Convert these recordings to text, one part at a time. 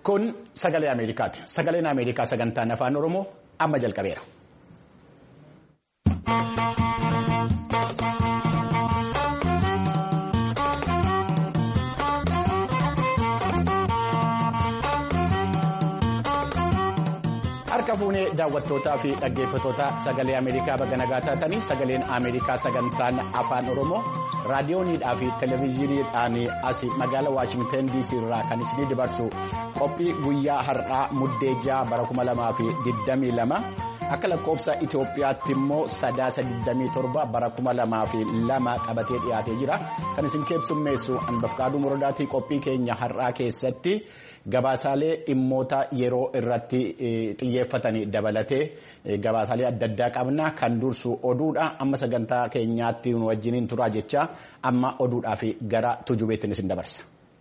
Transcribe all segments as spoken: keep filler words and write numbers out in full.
Kun sagalee Ameerikaati. Sagaleen Ameerikaa sagantaan afaan Oromoo amma jalqabeera. Harka fuunee daawwattootaa fi dhaggeeffattoota sagalee Ameerikaa baga nagaa taatanii sagaleen Ameerikaa sagantaan afaan Oromoo raadiyooniidhaa fi televezyiiniidhaan as magaalaa Waashingtan D C irraa kan isinii dabarsu qophii guyyaa har'aa muddee ja'a bara kuma lamaa fi digdamii lama akka lakkoofsa Itoophiyaatti immoo sadaasa digdamii torba bara kuma lamaa fi lama qabatee dhiyaatee jira. Kan isin keessummeessu Anbafqaaduu Muradaatii qophii keenya har'aa keessatti gabaasaalee dhimmoota yeroo irratti xiyyeeffatanii dabalatee gabaasaalee adda addaa qabna. Kan dursu oduudha. Amma sagantaa keenyaatti nu wajjiniin turaa jecha amma oduudhaa fi gara tujubeettiin isin dabarsa.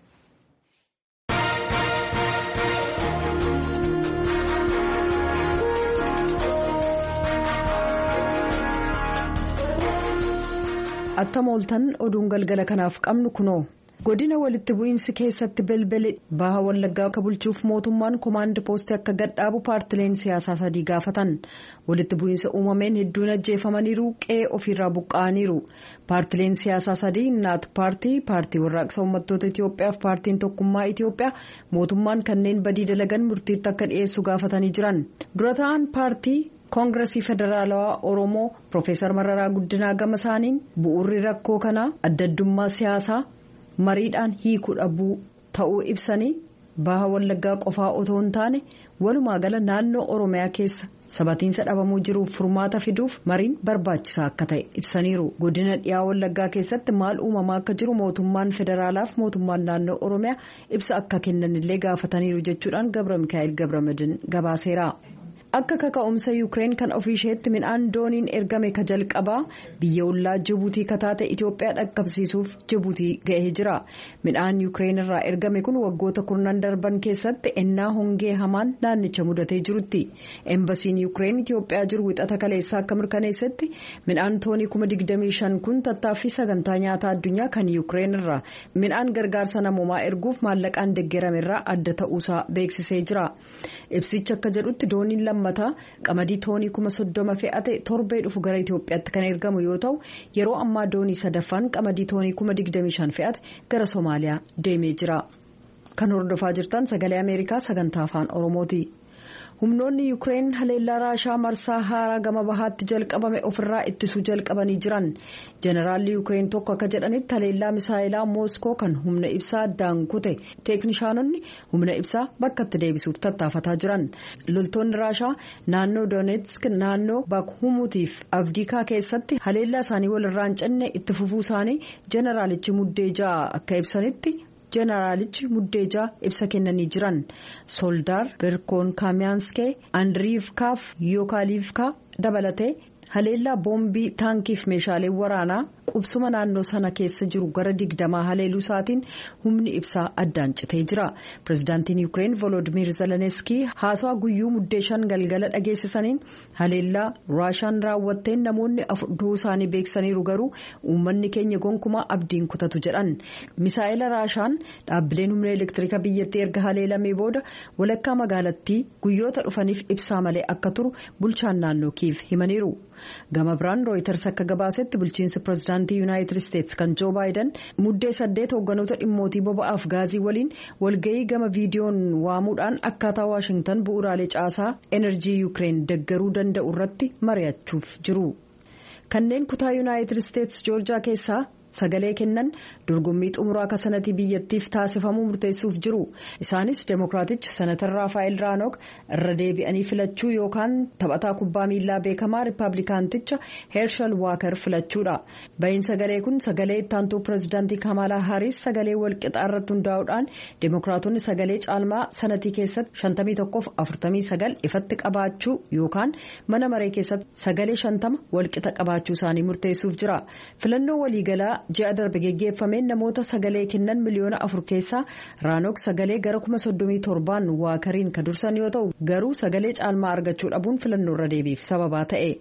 Attam ooltan oduun galgala kanaaf qabnu kunoo. Godina walitti bu'iinsi keessatti belbele baha wallaggaa akka bulchuuf mootummaan koomaand poostii akka gadhaabu paartileen siyaasaa sadii gaafatan. Walitti bu'iinsa uumameen hedduun ajjeefamaniiru qe'ee ofiirraa buqqa'aniiru. Paartileen siyaasaa sadii naat paartii paartii warraaqsa uummattoota Itoophiyaa fi paartiin tokkummaa Itoophiyaa mootummaan kanneen badii dalagan murtiitti akka dhiyeessu gaafatanii jiran. Dura ta'an paartii koongiresii federaalawaa Oromoo Profeesar Mararaa Guddinaa gama isaaniin bu'uurri rakkoo kanaa adda addummaa siyaasaa mariidhaan hiikuu dhabuu ta'uu ibsanii baha wallaggaa qofaa otoo hin taane walumaa gala naannoo Oromiyaa keessa sabatiinsa dhabamuu jiruuf furmaata fiduuf mariin barbaachisaa akka ta'e ibsaniiru. Godina dhiyaa wallaggaa keessatti maal uumamaa akka jiru mootummaan federaalaaf mootummaan naannoo Oromiyaa ibsa akka kennanillee gaafataniiru jechuudhaan Gabra Mikaa'el Gabramadin gabaaseera. Akka kaka'umsa Yuukireen kan ofiisheetti midhaan dooniin ergame ka jalqabaa biyya ollaa Jibuutii kataate Itoophiyaa dhaqqabsiisuuf Jibuutii ga'ee jira. Midhaan Yuukireen irraa ergame kun waggoota kurnan darban keessatti ennaa hongee hamaan naannicha mudatee jirutti. Embasiin Yuukireen Itoophiyaa jiru wixata kaleessaa akka mirkaneessetti midhaan toonii kuma digdamii shan kun tattaaffii sagantaa nyaataa addunyaa kan Yuukireen irraa midhaan gargaarsa namoomaa erguuf maallaqaan deeggarame irraa adda ta'uusaa beeksisee jira. Ibsichi akka jedhutti dooniin lammataa qamadii toonii kuma soddoma fe'ate torbee dhufu gara Itoophiyaatti kan ergamu yoo ta'u yeroo ammaa doonii sadaffaan qamadii toonii kuma digdamii shan fe'ate gara Somaaliyaa deemee jira. Kan hordofaa jirtan sagalee Ameerikaa sagantaa afaan Oromooti. Humnoonni Yuukireen haleellaa Raashaa marsaa haaraa gama bahaatti jalqabame ofirraa ittisuu jalqabanii jiran. Jeneraalli Yuukireen tokko akka jedhanitti haleellaa misaayilaa Mooskoo kan humna ibsaa addaan kute teeknishaanonni humna ibsaa bakkatti deebisuuf tattaafataa jiran. Loltoonni Raashaa naannoo Doonetsk naannoo Bakhumuutiif Avdiikaa keessatti haleellaa isaanii walirraa hin cinne itti fufuu isaanii jeneraalichi muddee ja'a akka ibsanitti. Jeneraalichi muddeejaa ibsa kennanii jiran Soldaar Berkoon Kaamiyaanskee Andriivkaaf Yookaaliivkaa dabalatee haleellaa boombii taankiif meeshaalee waraanaa qubsuma naannoo sana keessa jiru gara digdamaa haleeluu isaatiin humni ibsaa addaan citee jira. Pireezidaantiin Yuukireen Volodimiir Zelenskii haasawaa guyyuu muddee shan galgala dhageessisaniin haleellaa Raashaan raawwatteen namoonni afur du'uu isaanii beeksaniiru garuu uummanni keenya gonkumaa abdiin kutatu jedhan. Misaa'ila Raashaan dhaabbileen humna elektiriika biyyattii erga haleelamee booda walakkaa magaalattii guyyoota dhufaniif ibsaa malee akka turu bulchaan naannoo Kiiv himaniiru. Gama biraan Rooyiters akka gabaasetti bulchiinsi pireezidaantii Yuunaayitid Isteetsi kan Joo Baayiden muddee saddeet hoogganoota dhimmootii boba'aaf gaazii waliin walga'ii gama viidiyoon waamuudhaan akkaataa Waashingtan bu'uuraalee caasaa enerjii Yuukireen deeggaruu danda'u irratti mari'achuuf jiru. Kanneen kutaa Yuunaayitid Isteetsi Joorjaa keessaa sagalee kennan dorgommii xumuraa akka sanatii biyyattiif taasifamuu murteessuuf jiru. Isaanis Demookiraatichi Senatar Raafaayil Raanook irra deebi'anii filachuu yookaan taphataa kubbaa miilaa beekamaa Riippaabilikaanticha Heershal Waaker filachuudha. Bahiin sagalee kun sagalee ittaantuu pireezidaantii Kamalaa Haaris sagalee walqixaa irratti hundaa'uudhaan Demookiraatonni sagalee caalmaa sanatii keessatti shantamii tokkoof afurtamii sagal ifatti qabaachuu yookaan mana maree keessatti sagalee shantama walqixa qabaachuu isaanii murteessuuf jira. Filannoo waliigalaa ji'a darbe geggeeffameen namoota sagalee kennan miliyoona afur keessaa Raanook sagalee gara kuma soddomii torbaan Waakariin kan dursan yoo ta'u garuu sagalee caalmaa argachuu dhabuun filannoo irra deebiif sababaa ta'e.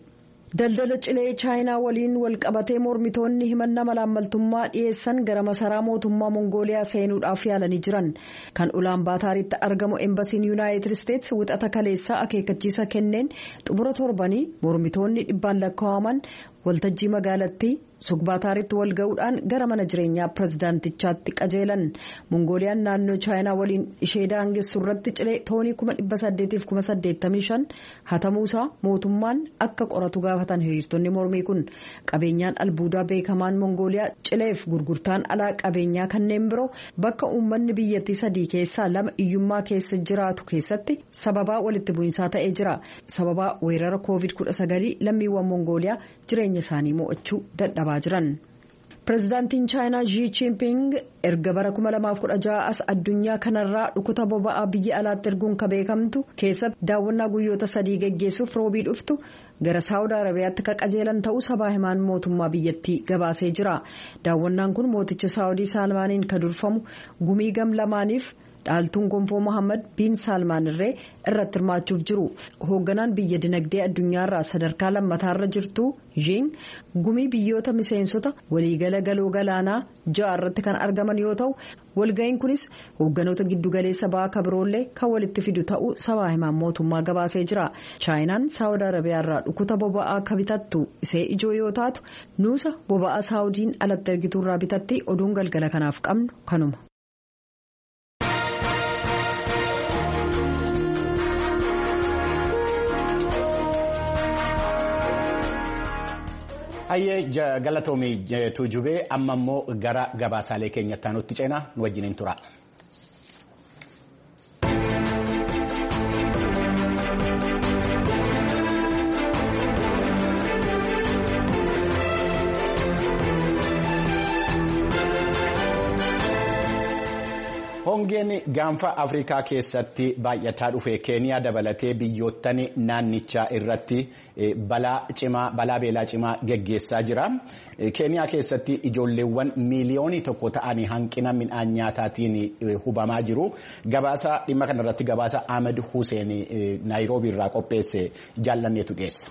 Daldala cilee chaayinaa waliin wal qabatee mormitoonni himannaa malaammaltummaa dhiyeessan gara masaraa mootummaa Mongooliyaa seenuudhaaf yaalanii jiran. Kan ulaan baataaritti argamu embasiin Yuunaayitid Isteetsi wixata kaleessaa akeekkachiisa kenneen xumura torbanii mormitoonni dhibbaan lakkaa'aman waltajjii magaalattii Sugbaataaritti wal ga'uudhaan gara mana jireenyaa pirezidaantichaatti qajeelan. Mongooliyaan naannoo chaayinaa waliin ishee daangessu irratti cilee toonii kuma dhibba saddeetiif kuma saddeettamii shan hatamuusaa mootummaan akka qoratu gaafatan hiriirtonni mormii kun. Qabeenyaan albuudaa beekamaan Mongooliyaa cileef gurgurtaan alaa qabeenyaa kanneen biroo bakka uummanni biyyattii sadii keessaa lama iyyummaa keessa jiraatu keessatti sababaa walitti bu'insaa ta'ee jira. Sababaa weerara koovid kudha sagalii lammiiwwan Mongooliyaa jireenya isaanii mo'achuu dadhabaa jiran. Pireezidaantiin chaayinaa Xi Jinping erga bara kuma lamaaf kudha ja'a as addunyaa kanarraa dhukuta boba'aa biyya alaatti erguun ka beekamtu keessatti daawwannaa guyyoota sadii geggeessuuf roobii dhuftu gara Saawud Arabiyaatti ka qajeelan ta'uu sabaa himaan mootummaa biyyattii gabaasee jira. Daawwannaan kun mooticha Saawudii Saalmaaniin ka durfamu gumii gam lamaaniif dhaaltuun gonfoo Mohaammed bin Salmaan irree irratti hirmaachuuf jiru. Hoogganaan biyya dinagdee addunyaarraa sadarkaa lammataarra jirtu Xiin gumii biyyoota miseensota waliigala galoo galaanaa ja'a irratti kan argaman yoo ta'u walga'iin kunis hoogganoota giddugaleessa ba'aa kabiroollee kan walitti fidu ta'uu sabaa himaan mootummaa gabaasee jira. Chaayinaan Saawud Arabiyaarraa dhukuta boba'aa ka bitattu isee ijoo yoo taatu nuusa boba'aa Saawudiin alatti ergituurraa bitatti oduun galgala kanaaf qabnu kanuma. Hayyee galatoomii tuujubee amma immoo gara gabaasaalee keenyatti aanutti ceenaa nu wajjiniin tura. Hongeen gaanfa Afrikaa keessatti baay'ataa dhufe Keeniyaa dabalatee biyyoottan naannichaa irratti balaa cimaa balaa beelaa cimaa geggeessaa jira. Keeniyaa keessatti ijoolleewwan miiliyoonii tokko ta'anii hanqina midhaan nyaataatiin hubamaa jiru. Gabaasa dhimma kanarratti gabaasa Ahmed Hussein Naayiroobii irraa qopheesse jaallanneetu dhiyeessa.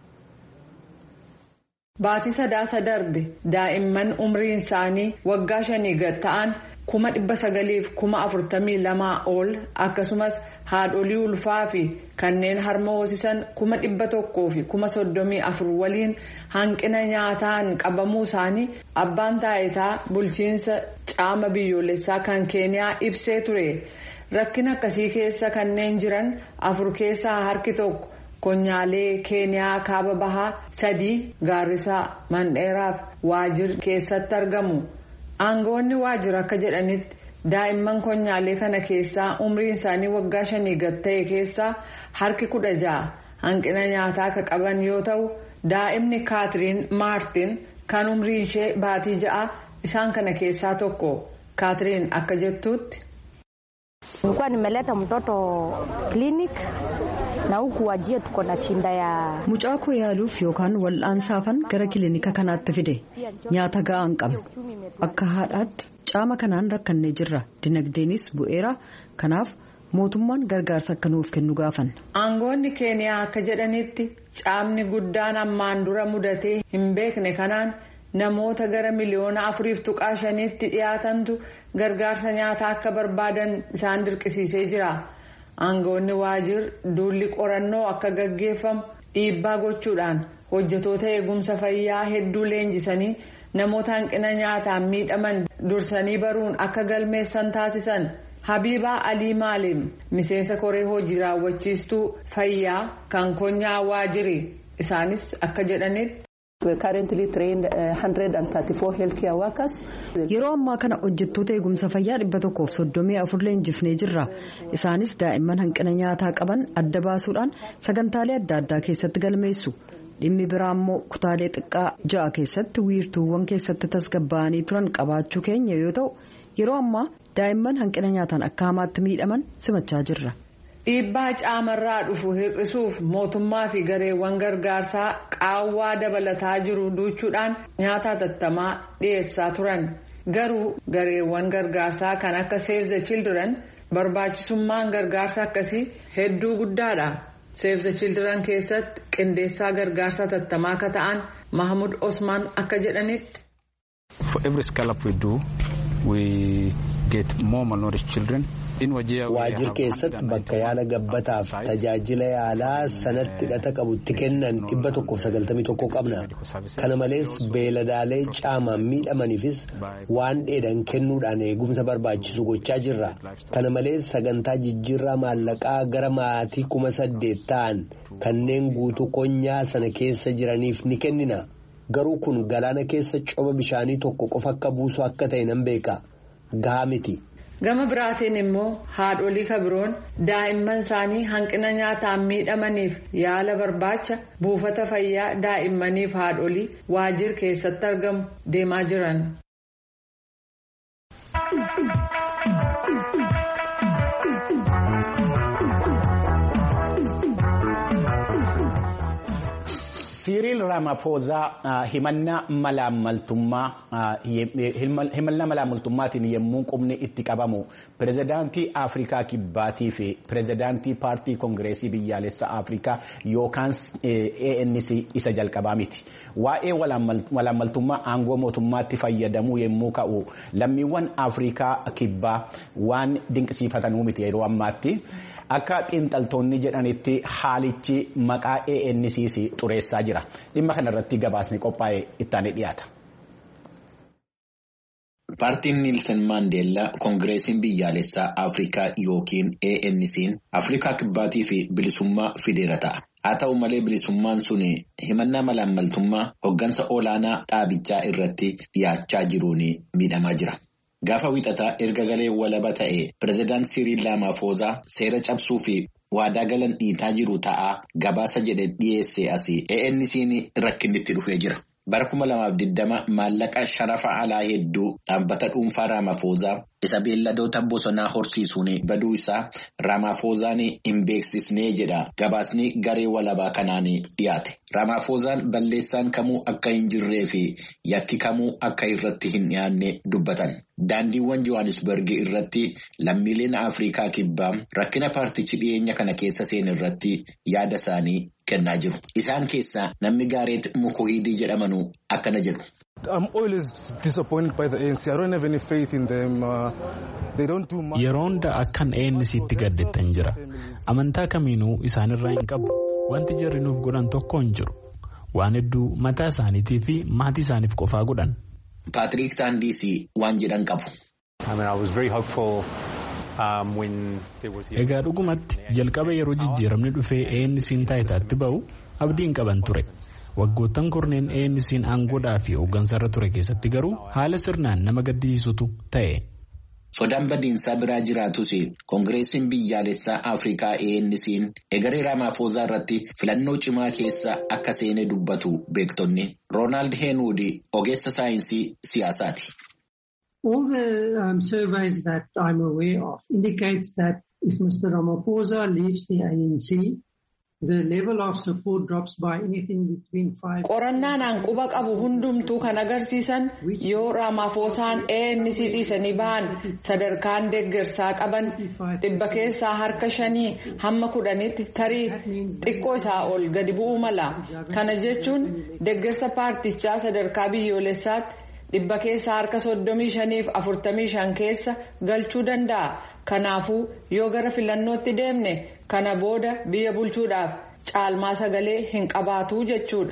Baatii sadaasa darbe daa'imman umriin isaanii waggaa shanii gad ta'an kuma dhibba sagaliif kuma afurtamii lamaa ol akkasumas haadholii ulfaa fi kanneen harma hoosisan kuma dhibba tokkoo fi kuma soddomii afur waliin hanqina nyaataan qabamuu isaanii abbaan taayitaa bulchiinsa caama biyyoolessaa kan Keeniyaa ibsee ture. Rakkina akkasii keessa kanneen jiran afur keessaa harki tokko konyaalee Keeniyaa kaaba bahaa sadii Gaarisaa Mandheeraaf Waajir keessatti argamu. Aangawoonni Waajir akka jedhanitti daa'imman konyaalee kana keessaa umriin isaanii waggaa shanii gad ta'e keessaa harki kudha ja'a hanqina nyaataa akka qaban yoo ta'u daa'imni Kaatiriin Maartin kan umriin ishee baatii ja'a isaan kana keessaa tokko. Kaatiriin akka jettuutti. Nilikuwa nimeleta mtoto clinic na huku wajie tuko na shinda ya mucaa koo yaaluuf yookaan wal'aansaafan gara kilinika kanaatti fide nyaata ga'aan qabne akka haadhaatti caama kanaan rakkannee jirra dinagdeenis bu'eera kanaaf mootummaan gargaarsa akka nuuf kennu gaafan. Aangoonni Keeniyaa akka jedhanitti caamni guddaan ammaan dura mudatee hin beekne kanaan namoota gara miliyoona afuriif tuqaa shaniitti dhiyaatantu gargaarsa nyaataa akka barbaadan isaan dirqisiisee jira. Aangoonni Waajir duulli qorannoo akka gaggeeffamu dhiibbaa gochuudhaan hojjetoota eegumsa fayyaa hedduu leenjisanii namoota hanqina nyaataan miidhaman dursanii baruun akka galmeessan taasisan. Habiibaa Alii Maalim miseensa koree hojii raawwachiistuu fayyaa kan konyaa Waajiri isaanis akka jedhanitti. Yeroo ammaa kana hojjettoota eegumsa fayyaa dhibba tokkoof soddomii afur leenjifnee jirra. Isaanis daa'imman hanqina nyaataa qaban adda baasuudhaan sagantaalee adda addaa keessatti galmeessu. Dhimmi biraa immoo kutaalee xiqqaa ja'a keessatti wiirtuuwwan keessatti tasgabbaa'anii turan qabaachuu keenya yoo ta'u yeroo ammaa daa'imman hanqina nyaataan akka hamaatti miidhaman simachaa jirra. Dhiibbaa caamarraa dhufu hir'isuuf mootummaa fi gareewwan gargaarsaa qaawwaa dabalataa jiru duuchuudhaan nyaata hatattamaa dhiyeessaa turan. Garuu gareewwan gargaarsaa kan akka Save the Children barbaachisummaan gargaarsa akkasii hedduu guddaadha. Save the Children keessatti qindeessaa gargaarsa tattamaa akka ta'an Mahmud Osman akka jedhanitti. For every scallop we do, we get more malnourished children. Waajjir keessatti bakka yaala gabbataaf tajaajila yaalaa sanatti hidhata qabutti kennan dhibba tokkoof sagaltamii tokko qabna. Kana malees beeladaalee caamaan miidhamaniifis waan dheedan kennuudhaan eegumsa barbaachisu gochaa jirra. Kana malees sagantaa jijjiirraa maallaqaa gara maatii kuma saddeet ta'an kanneen guutuu konyaa sana keessa jiraniif ni kennina. Garuu kun galaana keessa coba bishaanii tokko qofa akka buusu akka ta'e nan beeka. Gahaa miti. Gama biraatiin immoo haadholii kabiroon daa'imman isaanii hanqina nyaataan miidhamaniif yaala barbaacha buufata fayyaa daa'immaniif haadholii waajjir keessatti argamu deemaa jiran. Cyril Ramaphosa himannaa malaammaltummaa himannaa malaammaltummaatiin yemmuu qubni itti qabamu pirezidaantii Afrikaa Kibbaatii fi pirezidaantii paartii Kongireesii Biyyaalessaa Afrikaa yookaan A N C isa jalqabaa miti. Waa'ee malaammaltummaa aangoo mootummaatti fayyadamuu yemmuu ka'u lammiiwwan Afrikaa Kibbaa waan dinqisiifatanuu miti yeroo ammaatti. Akka xiinxaltoonni jedhanitti haalichi maqaa A N C xureessaa jira. Dhimma kanarratti gabaasni qophaa'ee ittaanee dhiyaata. Paartiin Niilsen Maandeellaa Kongireesiin Biyyaalessaa Afrikaa yookiin A N C'n Afrikaa Kibbaatii fi bilisummaa fideera ta'a. Haa ta'u malee bilisummaan sun himannaa malaammaltummaa hoggansa olaanaa dhaabichaa irratti dhiyaachaa jiruun miidhamaa jira. Gaafa wixataa erga galee walaba ta'e pirezidaant Cyril Ramaphosa seera cabsuu fi waadaa galan dhiitaa jiru ta'aa gabaasa jedhe dhiyeesse asii A N C'n rakkinnitti dhufee jira. Bara kuma lamaaf digdama maallaqa sharafa alaa hedduu dhaabbata dhuunfaa Ramaphosa isa beelladoota bosonaa horsiisuun baduu isaa Ramaphosaan hin beeksisnee jedha gabaasni garee walabaa kanaan dhiyaate. Ramaphosaan balleessaan kamuu akka hin jirree fi yakki kamuu akka irratti hin dhiyaanne dubbatan. Daandiiwwan Johannesburg irratti lammiileen Afrikaa Kibbaa rakkina paartichi dhiyeenya kana keessa seen irratti yaada isaanii kennaa jiru. Isaan keessaa namni Gaaret Mukohidii jedhamanu akkana jedhu. I'm always disappointed by the A N C. I don't have any faith in them. Uh, they don't do much. Yeroo hunda akkan A N C itti gaddeettan jira. Amantaa kamiinuu isaanirraa hin qabu. Wanti jarri nuuf godhan tokko hin jiru. Waan hedduu mataa isaaniitii fi maatii isaaniif qofaa godhan. Patrick Tandisi waan jedhan qabu. Egaa dhugumatti jalqaba yeroo jijjiiramni dhufee A N C'n taayitaatti ba'u abdiin qaban ture. Waggoottan korneen A N C'n aangoodhaa fi hooggansarra ture keessatti garuu haala sirnaan nama gaddisiisutu ta'e. Sodaan badiinsaa biraa jiraatus Kongireesiin Biyyaalessaa Afrikaa A N C'n egeree Ramaphosa irratti filannoo cimaa keessa akka seene dubbatu beektonni. Roonaald Heenuudi ogeessa saayinsii siyaasaati. All the um, surveys that I'm aware of indicates that if Mister Ramaphosa leaves the A N C, the level of support drops by anything between five. Qorannaan hanquba qabu hundumtuu kan agarsiisan yoo Ramaphosaan A N C dhiisanii ba'an sadarkaan deeggarsaa qaban dhibba keessaa harka shanii hamma kudhanitti tarii xiqqoo isaa ol gadi bu'uu mala. Kana jechuun deeggarsa paartichaa sadarkaa biyyoolessaatti dhibba keessaa harka soddomii shaniif afurtamii shan keessa galchuu danda'a. Kanaafuu yoo gara filannootti deemne kana booda biyya bulchuudhaaf caalmaa sagalee hin qabaatu jechuudha.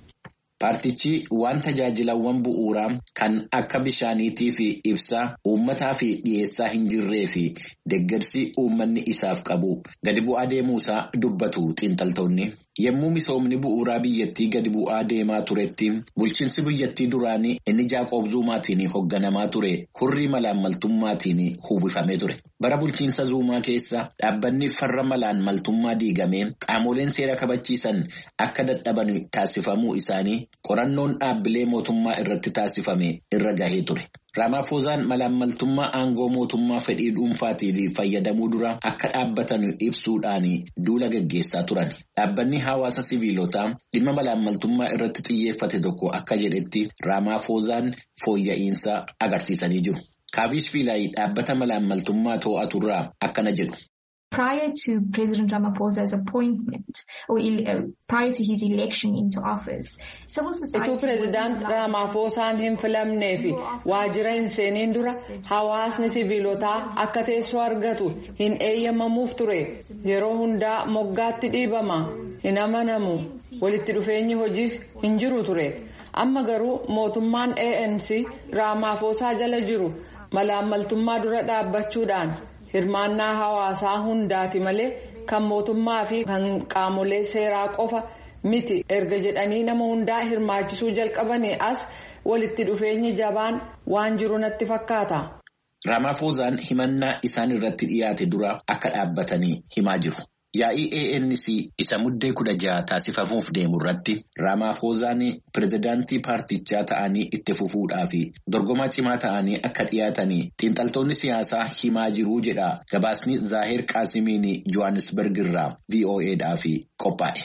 Paartichi waan tajaajilawwan bu'uuraa kan akka bishaaniitii fi ibsaa uummataa fi dhiyeessaa hin jirree fi deeggarsi uummanni isaaf qabu gadi bu'aa deemuusaa dubbatu xiinxaltoonni. Yemmuu misoomni bu'uuraa biyyattii gadi bu'aa deemaa turetti bulchiinsi biyyattii duraanii inni Jaaqoob Zumaatiin hoogganamaa ture hurrii malaammaltummaatiin uwwifamee ture. Bara bulchiinsa Zuumaa keessa dhaabbanni farra malaammaltummaa diigamee qaamoleen seera kabachiisan akka dadhaban taasifamuu isaanii qorannoon dhaabbilee mootummaa irratti taasifame irra gahee ture. Ramaphosaan malaammaltummaa aangoo mootummaa fedhii dhuunfaatiin fayyadamuu dura akka dhaabbatan ibsuudhaan duula gaggeessaa turan. Dhaabbanni hawaasa siviilotaa dhimma malaammaltummaa irratti xiyyeeffate tokko akka jedhetti Ramaphosaan fooyya'insa agarsiisanii jiru. Kaavish Fiilaayi dhaabbata malaammaltummaa to'aturraa akkana jedhu. Prior to President Ramaphosa's appointment, or uh, prior to his election into office, civil society... Ituu President Ramaphoosaan hin filamnee fi waajjira hin seeniin dura hawaasni siviilotaa akka teessoo argatu hin eeyyamamuuf ture. Yeroo hundaa moggaatti dhiibama, hin amanamu, walitti dhufeenyi hojiis hin jiru ture. Amma garuu mootummaan A N C Ramaphosaa jala jiru malaammaltummaa dura dhaabbachuudhaan hirmaannaa hawaasaa hundaati malee kan mootummaa fi kan qaamolee seeraa qofa miti erga jedhanii nama hundaa hirmaachisuu jalqabanii as walitti dhufeenyi jabaan waan jiru natti fakkaata. Ramaphosaan himannaa isaan irratti dhiyaate dura akka dhaabbatanii himaa jiru. Yaa'ii A N C isa muddee kudha jaha taasifamuuf deemu irratti Ramaphosaan pirezidaantii paartichaa ta'anii itti fufuudhaa fi dorgomaa cimaa ta'anii akka dhiyaatanii xiinxaltoonni siyaasaa himaa jiru jedha gabaasni Zaahir Qaasimiin Johannesburg irraa V O A'dhaaf qophaa'e.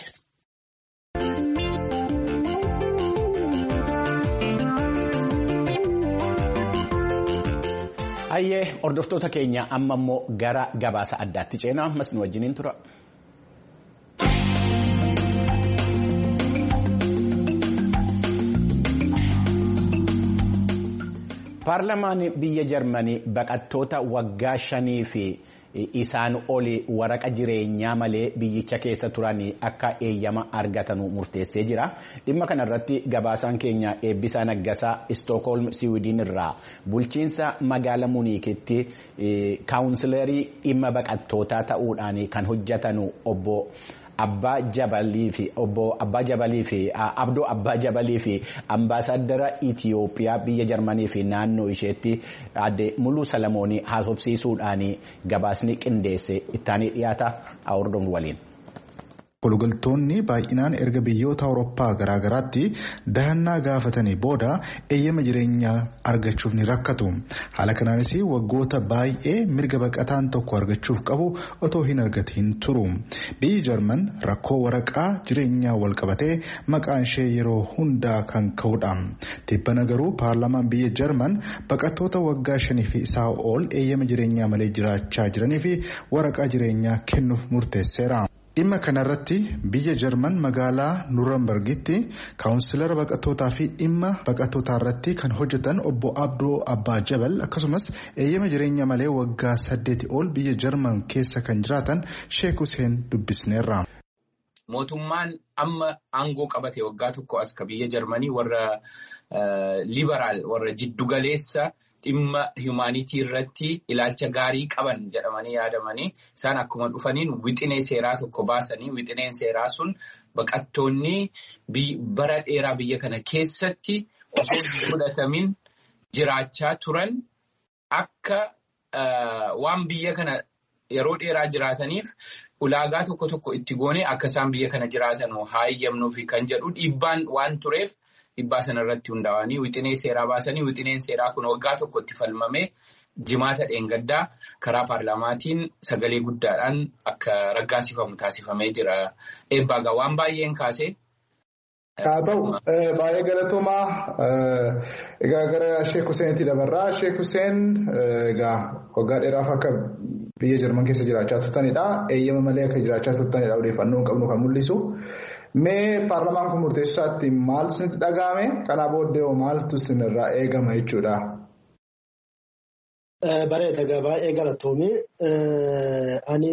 Hayyee hordoftoota keenya amma immoo gara gabaasa addaatti ceenaa ammas nu wajjiniin tura. Paarlamaan biyya Jarmanii baqattoota waggaa shanii fi isaan oli waraqa jireenyaa malee biyyicha keessa turanii akka eeyyama argatanu murteessee jira. Dhimma kanarratti gabaasaan keenya Eebbisaa Naggasaa Stookholm Siwiidin irraa bulchiinsa magaala Muniikitti kaawunsilarii dhimma baqattootaa ta'uudhaan kan hojjetanu obbo Abbaa Jabalii fi obbo Abbaa Jabalii fi Abdoo Abbaa Jabalii fi ambaasaadara Itiyoophiyaa biyya Jarmanii fi naannoo isheetti adde Muluu Salamoonii haasofsiisuudhaan gabaasni qindeesse ittaanii dhiyaata hordofnu waliin. Waliigaltoonni baay'inaan erga biyyoota Awurooppaa garaagaraatti dahannaa gaafatanii booda eeyyama jireenyaa argachuuf ni rakkatu. Haala kanaanis waggoota baay'ee mirga baqataan tokko argachuuf qabu otoo hin argatiin turu. Biyyi Jarman rakkoo waraqaa jireenyaa wal qabatee maqaan ishee yeroo hundaa kan ka'udha. Tibbana garuu paarlaamaan biyya Jarman baqattoota waggaa shanii fi isaa ol eeyyama jireenyaa malee jiraachaa jiranii fi waraqaa jireenyaa kennuuf murteesseera. Dhimma kanarratti biyya Jarman magaalaa Nuurambargitti kaawunsilara baqattootaa fi dhimma baqattootaa irratti kan hojjetan obbo Abdoo Abbaa Jabal akkasumas eeyyama jireenya malee waggaa saddeeti ol biyya Jarman keessa kan jiraatan Sheek Huseen dubbisneerra. Mootummaan amma aangoo qabate waggaa tokko as ka biyya Jarmanii warra liberaal warra jiddugaleessa dhimma humaanitii irratti ilaalcha gaarii qaban jedhamanii yaadamanii isaan akkuma dhufaniin wixinee seeraa tokko baasanii wixineen seeraa sun baqattoonni bara dheeraa biyya kana keessatti osoo hin fudhatamin jiraachaa turan akka waan biyya kana yeroo dheeraa jiraataniif ulaagaa tokko tokko itti goone akka isaan biyya kana jiraatan hayyamnuufi kan jedhu dhiibbaan waan tureef. Dhibbaa sanarratti hundaa'anii wixinee seeraa baasanii wixineen seeraa kun waggaa tokkotti falmamee jimaata dheengaddaa karaa paarlaamaatiin sagalee guddaadhaan akka raggaasifamu taasifamee jira. Eebbaagaa waan baay'een kaasee. Haa ta'u baay'ee galatoomaa egaa gara Sheek Huseenitti dabarraa. Sheek Huseen egaa waggaa dheeraaf akka biyya Jarman keessa jiraachaa turtanidha. Eeyyama malee akka jiraachaa turtanidha odeeffannoo qabnu kan mul'isu. Mee paarlamaan kun murteessaatti maaltu isinitti dhaga'ame? Kanaa booddee hoo maaltu isinirraa eegama jechuudha? Bareeda baay'ee galatoomii. Ani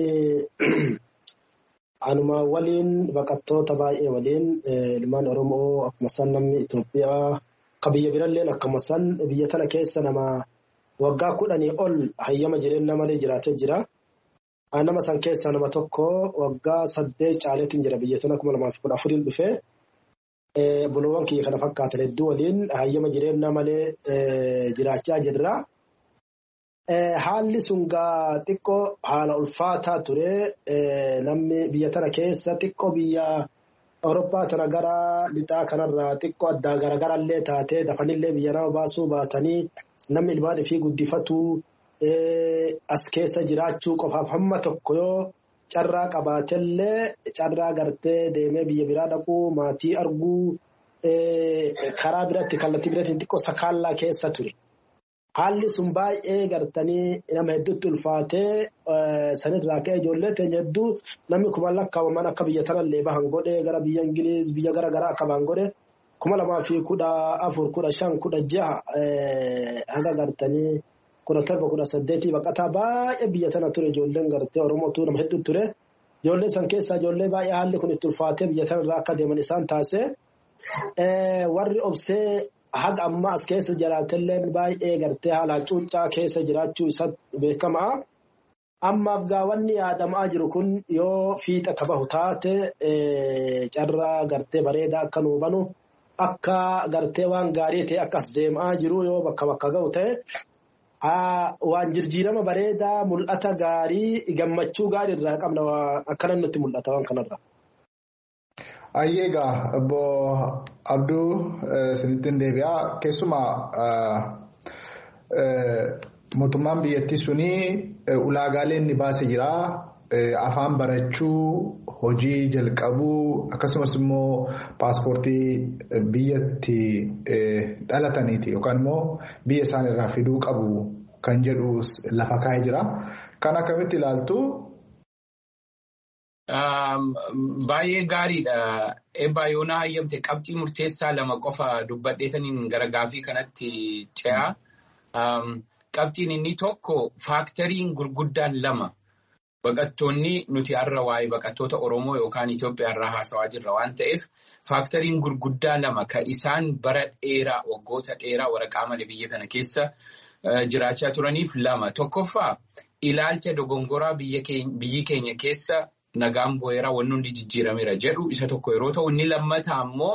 anuma waliin baqattoota baay'ee waliin ilmaan Oromoo akkuma san namni Itoophiyaa akka biyya biralleen akkuma san biyya tana keessa nama waggaa kudhanii ol hayyama jireenya malee jiraatee jira. Nama san keessaa nama tokko waggaa saddeet caaleetiin jira biyya tana kuma lamaa fi kudha afuriin dhufee buloowwan kiyya kana fakkaatan hedduu waliin hayyama jireenya malee jiraachaa jirra. Haalli sun gaa xiqqoo haala ulfaataa ture namni biyya tana keessa xiqqoo biyya Awurooppaa tana gara lixaa kanarraa xiqqoo addaa garagarallee taatee dafanillee biyya nama baasuu baatanii namni ilmaan ifii guddifatu. As keessa jiraachuu qofaaf hamma tokko yoo carraa qabaatellee carraa gartee deemee biyya biraa dhaquu maatii arguu karaa biratti kallattii biraatiin xiqqoo sakaallaa keessa ture. haalli sun baay'ee gartanii nama hedduutti ulfaatee sanirraa ka'ee ijoollee teenya hedduu namni kuma lakkaa'aman akka biyya tanallee bahan godhee gara biyya Ingiliiz biyya gara garaa akka bahan godhe kuma lamaa fi kudha afur kudha shan kudha jaha haga gartanii kudha torba kudha saddeetii baqataa baay'ee biyya tana ture ijoolleen gartee Oromootu nama hedduu ture ijoollee san keessaa ijoollee baay'ee haalli kun itti ulfaatee biyya tanarraa akka deeman isaan taasise warri obsee haga amma as keessa jiraatelleen baay'ee gartee haala cuuccaa keessa jiraachuu isa beekamaa ammaaf gaawwanni yaadamaa jiru kun yoo fiixa kabahu taate carraa gartee bareedaa akka nuu banu akka gartee waan gaarii ta'e akkas deemaa jiru yoo bakka bakka ga'u ta'e waan jijjiirama bareedaa mul'ata gaarii gammachuu gaarii irraa qabna akkana nutti mul'ata waan kanarra. Ayyeegaa obbo Abduu sinittiin deebi'aa keessumaa mootummaan biyyattii suni ulaagaaleen ni baase jira afaan barachuu hojii jalqabuu akkasumas immoo paaspoortii biyyatti dhalataniiti yookaan immoo biyya isaan irraa fiduu qabu kan jedhu lafa kaa'ee jira kan akkamitti ilaaltu. Baay'ee gaariidha. Eebbaa yoonaa hayyamte qabxii murteessaa lama qofa dubbadheetaniin gara gaafii kanatti ce'a. Qabxiin inni tokko faaktariin gurguddaan lama baqattoonni nuti har'a waa'ee baqattoota Oromoo yookaan Itoophiyaa irraa haasawaa jirra waan ta'eef faaktariin gurguddaa lama kan isaan bara dheeraa waggoota dheeraa waraqaa malee biyya kana keessa jiraachaa turaniif lama. Tokkoffaa ilaalcha dogongoraa biyyi keenya keessa nagaan bu'eeraa wanni hundi jijjiirameera jedhu isa tokko yeroo ta'u inni lammataa ammoo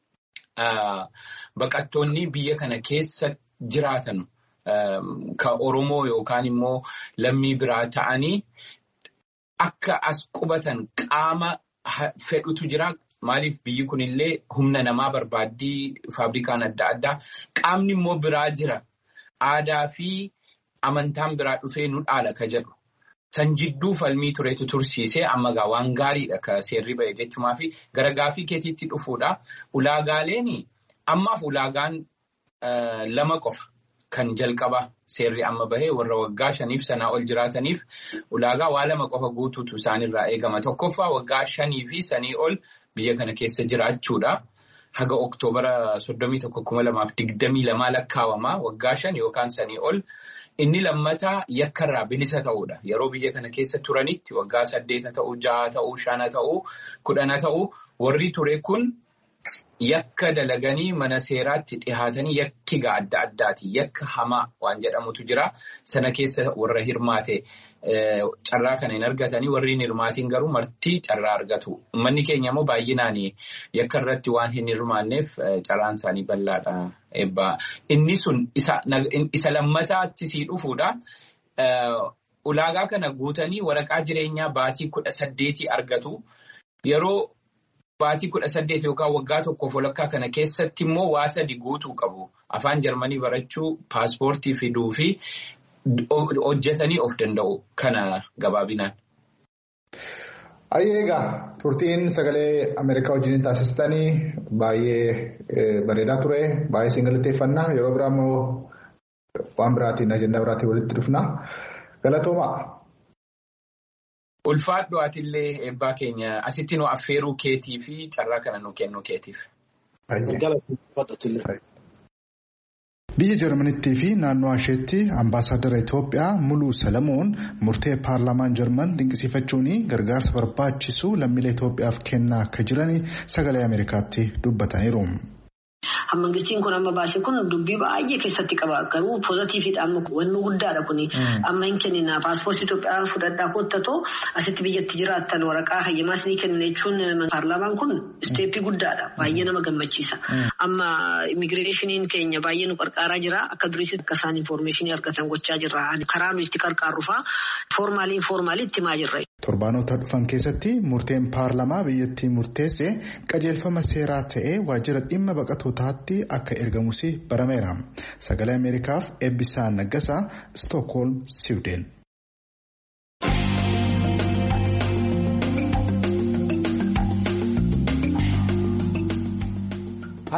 baqattoonni biyya kana keessa jiraatan kan Oromoo yookaan immoo lammii biraa ta'anii akka as qubatan qaama fedhutu jira. Maaliif biyyi kunillee humna namaa barbaaddii faabrikaan adda addaa qaamni immoo biraa jira. Aadaa fi amantaan biraa dhufee nu dhaala ka jedhu. San jidduu falmii tureetu tursiisee amma gaa waan gaariidha ka seerri ba'e jechumaa fi gara gaafii keetiitti dhufuudha. Ulaagaaleen ammaaf ulaagaan lama qofa kan jalqaba seerri amma bahee warra waggaa shaniif sanaa ol jiraataniif ulaagaa waa lama qofa guutuutu isaanirraa eegama. Tokkoffaa waggaa shanii fi sanii ol biyya kana keessa jiraachuudha. Haga Oktoobara soddomii tokko kuma lamaaf digdamii lamaa lakkaawama waggaa shan yookaan sanii ol. Inni lammataa yakkarraa bilisa ta'uudha. Yeroo biyya kana keessa turanitti waggaa saddeeta ta'uu, jaha ta'uu, shana ta'uu, kudhana ta'uu warri ture kun yakka dalaganii mana seeraatti dhihaatanii yakkiga adda addaati. Yakka hamaa waan jedhamutu jira. Sana keessa warra hirmaate carraa kana hin argatanii warri hin hirmaatiin garuu martii carraa argatu. Uummanni keenya immoo baay'inaan yakka irratti waan hin hirmaanneef carraan isaanii bal'aadha. Eebbaa. Inni sun isa lammataatti sii dhufuudha. Ulaagaa kana guutanii waraqaa jireenyaa baatii kudha saddeetii argatu. Yeroo baatii kudha saddeet yookaan waggaa tokkoof walakkaa kana keessatti immoo waa sadi guutuu qabu. Afaan Jarmanii barachuu, paaspoortii fiduu fi hojjetanii of danda'u kana gabaabinaan. Ayyeegaa turtiin sagalee Ameerikaa wajjin taasistanii baay'ee bareedaa ture. Baay'ee siin galateeffannaa. Yeroo biraa immoo waan biraatiin ajandaa biraatiin walitti dhufna. Galatoomaa. Ulfaadhu atillee eebbaa keenya asitti nu affeeruu keetii fi carraa kana nu kennu keetiif. Biyya Jarmanittii fi naannoo isheetti ambaasaadara Itoophiyaa Muluu Salamuun murtee paarlaamaan Jarman dinqisiifachuun gargaarsa barbaachisu lammiilee Itoophiyaaf kennaa akka jiran sagalee Ameerikaatti dubbataniiru. Mangistiin kun amma baase kun dubbii baay'ee keessatti qaba. Garuu poozitiiviidha amma wanni guddaadha kuni. Amma hin kennina paaspoortii Itoophiyaa fudhadhaa kottatoo asitti biyyatti jiraattan waraqaa hayyamaas ni kenna jechuun paarlaamaan kun isteeppii guddaadha. Baay'ee nama gammachiisa. Amma immigireeshiniin keenya baay'ee nu qarqaaraa jira. Akka duriitti akka isaan infoormeeshinii argatan gochaa jirra. Karaa nu itti qarqaarrufaa foormaalii infoormaalii itti himaa jirra. Torbaanota dhufan keessatti murteen paarlaamaa biyyattii murteesse qajeelfama seeraa ta'ee waajjira dhimma baqatootaatti akka ergamus barameera. Sagalee Ameerikaaf Eebbisaa Naggasaa, Stookholm, Siwideen.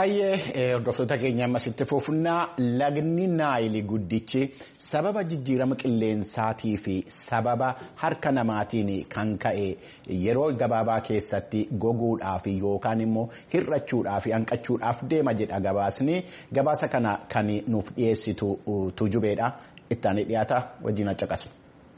Hayyee hordoftoota keenya ammasitti fufnaa lagni naayilii guddichi sababa jijjiirama qilleensaatii fi sababa harka namaatiin kan ka'e yeroo gabaabaa keessatti goguudhaaf yookaan immoo hir'achuudhaaf hanqachuudhaaf deema jedha gabaasni. Gabaasa kana kan nuuf dhiyeessitu tujubeedha. Ittaanii dhiyaata wajjin caqasu.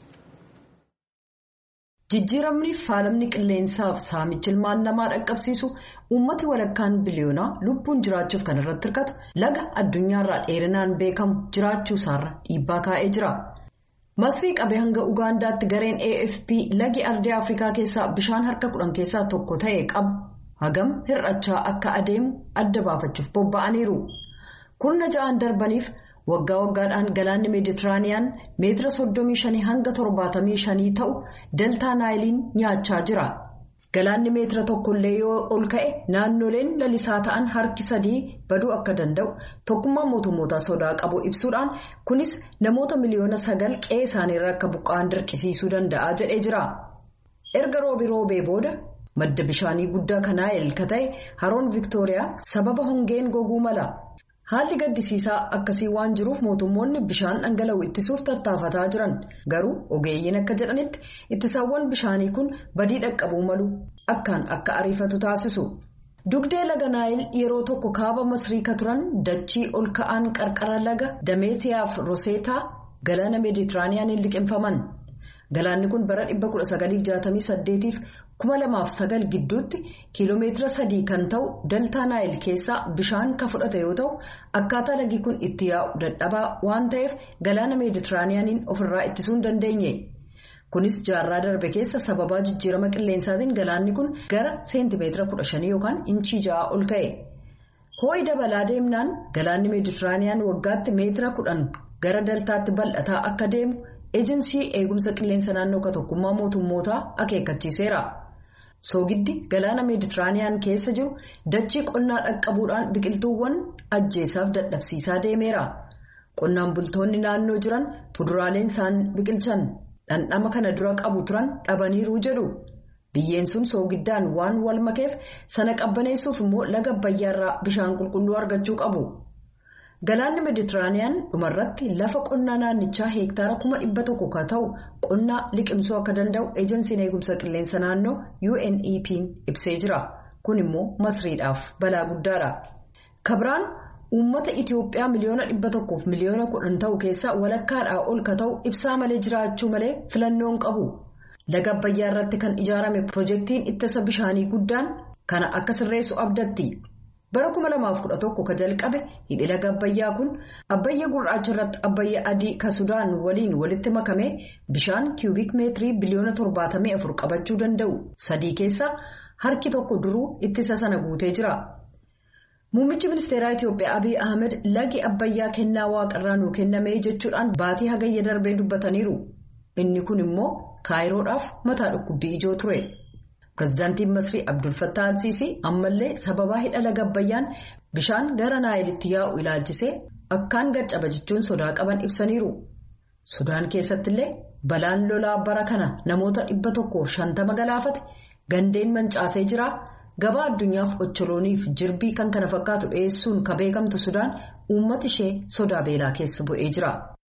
Jijjiiramni faalamni qilleensaaf saamichi ilmaan namaa dhaqqabsiisu uummati walakkaan biliyoonaa lubbuun jiraachuuf kan irratti hirkatu laga addunyaarraa dheerinaan beekamu jiraachuu isaarra dhiibbaa kaa'ee jira. Masrii qabee hanga Ugaandaatti gareen A F P lagi ardii Afrikaa keessaa bishaan harka kudhan keessaa tokko ta'e qabu hagam hir'achaa akka adeemu adda baafachuuf bobba'aniiru. Kurna ja'aan darbaniif waggaa waggaadhaan galaanni meeditiraaniyaan meetira soddomii shanii hanga torbaatamii shanii ta'u deltaa naayiliin nyaachaa jira. Galaanni meetira tokkollee yoo ol ka'e naannoleen lalisaa ta'an harki sadii baduu akka danda'u tokkummaa mootummootaa sodaa qabu ibsuudhaan kunis namoota miliyoona sagal qe'ee isaaniirra akka buqqa'an dirqisiisuu danda'a jedhee jira. Erga roobi roobee booda madda bishaanii guddaa kan naayil ka ta'e haroon Viktooriyaa sababa hongeen goguu mala. Haalli gaddisiisaa akkasii waan jiruuf mootummoonni bishaan dhangala'u ittisuuf tattaafataa jiran garuu ogeeyyiin akka jedhanitti ittisaawwan bishaanii kun badii dhaqqabuu malu akkaan akka ariifatu taasisu. Dugdee laga naayil yeroo tokko kaaba masrii ka turan dachii ol ka'aan qarqara laga dameetiyaaf roseetaa galaana meeditiraaniyaaniin liqimfaman. Galaanni kun bara dhibba kudha sagaliif jaatamii saddeetiif kuma lamaaf sagal gidduutti kiiloomeetira sadii kan ta'u deltaa naayil keessaa bishaan ka fudhate yoo ta'u akkaataa lagi kun itti yaa'u dadhabaa waan ta'eef galaana meeditiraaniyaaniin ofirraa ittisuu hin dandeenye. Kunis jaarraa darbe keessa sababaa jijjiirama qilleensaatiin galaanni kun gara seentimeetira kudha shanii yookaan inchii ja'a ol ka'e. Hoo'i dabalaa deemnaan galaanni meeditiraaniyaan waggaatti meetira kudhan gara deltaatti bal'ataa akka deemu eejinsii eegumsa qilleensa naannoo ka tokkummaa mootummootaa akeekkachiiseera. Soogiddi galaana meeditiraaniyaan keessa jiru dachii qonnaa dhaqqabuudhaan biqiltuuwwan ajjeesaaf dadhabsiisaa deemeera. Qonnaan bultoonni naannoo jiran fuduraaleen isaan biqilchan dhandhama kana dura qabu turan dhabaniiru jedhu. Biyyeen sun soogiddaan waan wal makeef sana qabbaneessuuf immoo laga Abbayyaarraa bishaan qulqulluu argachuu qabu. Galaanni meeditiraaniyaan dhumarratti lafa qonnaa naannichaa heektaara kuma dhibba tokko ka ta'u qonnaa liqimsuu akka danda'u eejensiin eegumsa qilleensa naannoo U N E P'n ibsee jira. Kun immoo masriidhaaf balaa guddaadha. Kabiraan uummata Itiyoophiyaa miliyoona dhibba tokkoof miliyoona kudhan ta'u keessaa walakkaadhaa ol ka ta'u ibsaa malee jiraachuu malee filannoon qabu. Laga Abbayyaa irratti kan ijaarame piroojeektiin ittisa bishaanii guddaan kana akka sirreessu abdatti. Bara kuma lamaaf kudha tokko ka jalqabe hidhi laga Abbayyaa kun Abbayya gurraacha irratti Abbayya adii ka Sudaan waliin walitti makamee bishaan kiiyubiik meetirii biliyoona torbaatamii afur qabachuu danda'u sadii keessaa harki tokko duruu ittisa sana guutee jira. Muummichi ministeeraa Itiyoophiyaa Abiy Ahmed lagi Abbayyaa kennaa waaqarraa nuu kennamee jechuudhaan baatii hagayya darbee dubbataniiru. Inni kun immoo Kaayiroodhaaf mataa dhukkubbii ijoo ture. Pireezidaantiin Masrii Abdul Fattah al-Siisii ammallee sababaa hidha laga Abbayyaan bishaan gara naayilitti yaa'u ilaalchisee akkaan gaccaba jechuun sodaa qaban ibsaniiru. Sudaan keessattillee balaan lolaa bara kana namoota dhibba tokkoof shantama galaafate gandeen mancaasee jira. Gabaa addunyaaf ocholooniif jirbii kan kana fakkaatu dhiyeessuun ka beekamtu Sudaan uummata ishee sodaa beelaa keessa bu'ee jira.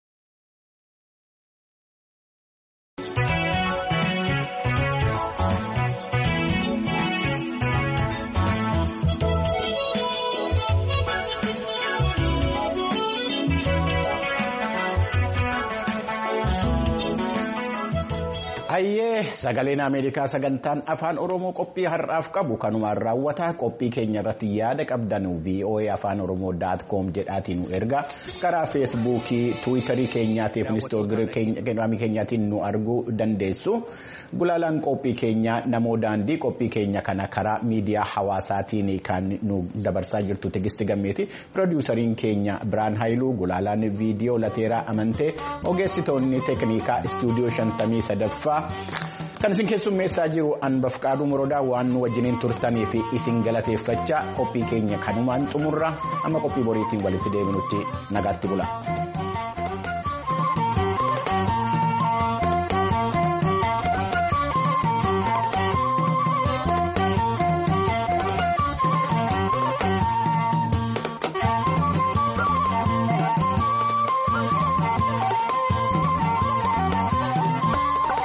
Hayyee sagaleen Ameerikaa sagantaan afaan Oromoo qophii har'aaf qabu kanumaan raawwata. Qophii keenya irratti yaada qabdan V O A afaan oromoo daat koom jedhaatiin nu erga. Karaa feesbuukii, tiwiitarii keenyaatii fi inistoogiraamii keenyaatiin nu arguu dandeessu. Gulaalaan qophii keenya namoo daandii qophii keenya kana karaa miidiyaa hawaasaatiin kan nu dabarsaa jirtu Tigisti Gammeeti. Piroodyuusariin keenya Biraan Haayiluu, gulaalaan viidiyoo Lateeraa Amantee, ogeessitoonni teeknikaa istuudiyoo shantamii sadaffaa. Kan isin keessummeessaa jiru Anbafqaaduu Morodaa waan nu wajjiniin turtanii fi isin galateeffachaa qophii keenya kanumaan xumurra amma qophii boriitiin walitti deebinutti nagaatti bula.